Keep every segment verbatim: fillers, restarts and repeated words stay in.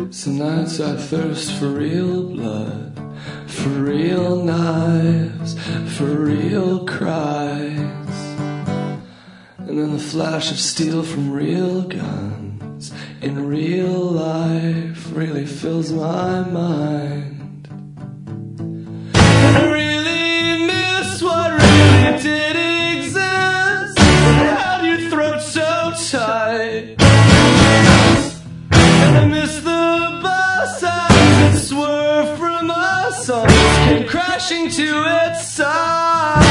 Some nights I thirst for real blood, for real knives, for real cries, and then the flash of steel from real guns in real life really fills my mind. And I really miss what really did exist. Held your throat so tight. And I miss the bus that swerved from us, almost came crashing to its side.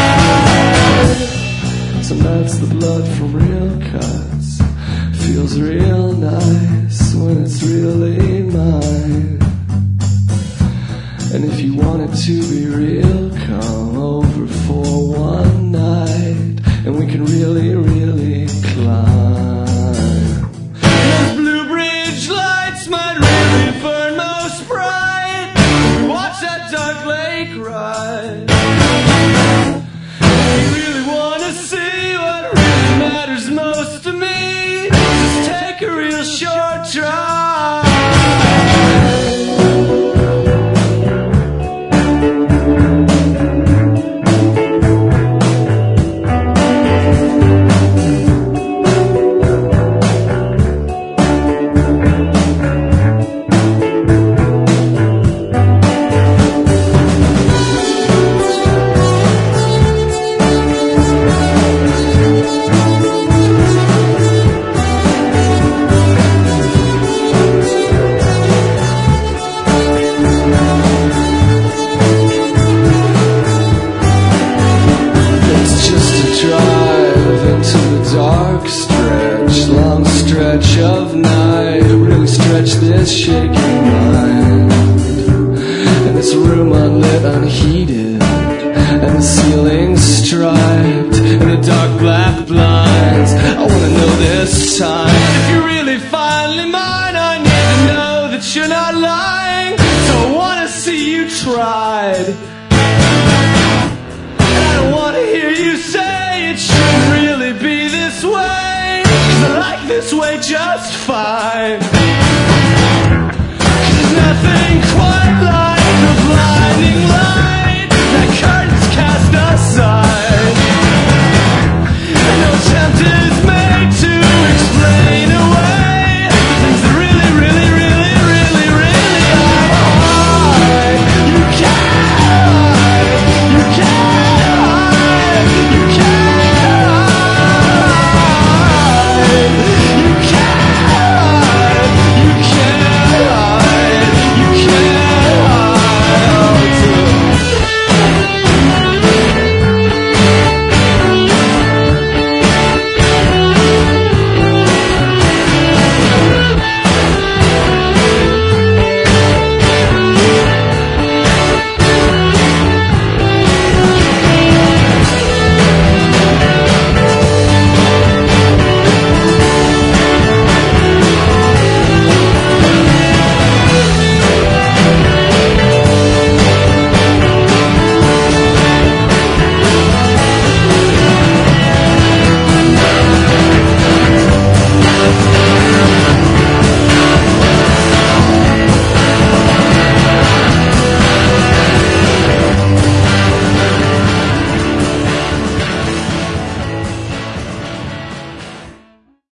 Some nights the blood from real cuts feels real nice when it's really mine. And if you want it to be real, come over for one night and we can really, really climb. Those Blue Bridge lights might really burn most bright. Watch that dark lake ride. If you really want to see what really matters most to me, just take a real short drive. Of night, really stretch this shaking mind. And this room unlit, unheated, and the ceiling striped, and the dark black blinds. I wanna know this time if you're really finally mine. I need to know that you're not lying, so I wanna see you tried. And I don't wanna hear you say it should really be this way. I like this way just fine. There's nothing quite like the blinding